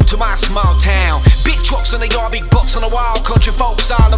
to my small town. Big trucks on the yard, big bucks on the wall, country folks all